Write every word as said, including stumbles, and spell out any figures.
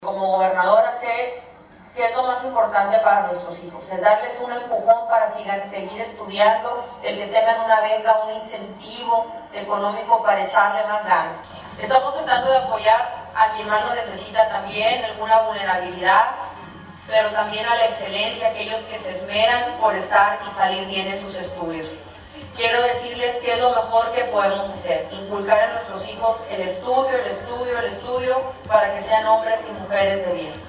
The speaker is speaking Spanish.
Como gobernadora sé que es lo más importante para nuestros hijos, es darles un empujón para sigan, seguir estudiando, el que tengan una beca, un incentivo económico para echarle más ganas. Estamos tratando de apoyar a quien más lo necesita también, alguna vulnerabilidad, pero también a la excelencia, aquellos que se esmeran por estar y salir bien en sus estudios. Quiero decirles que es lo mejor que podemos hacer, inculcar a nuestros hijos el estudio, el estudio, el estudio, para que sean hombres y mujeres de bien.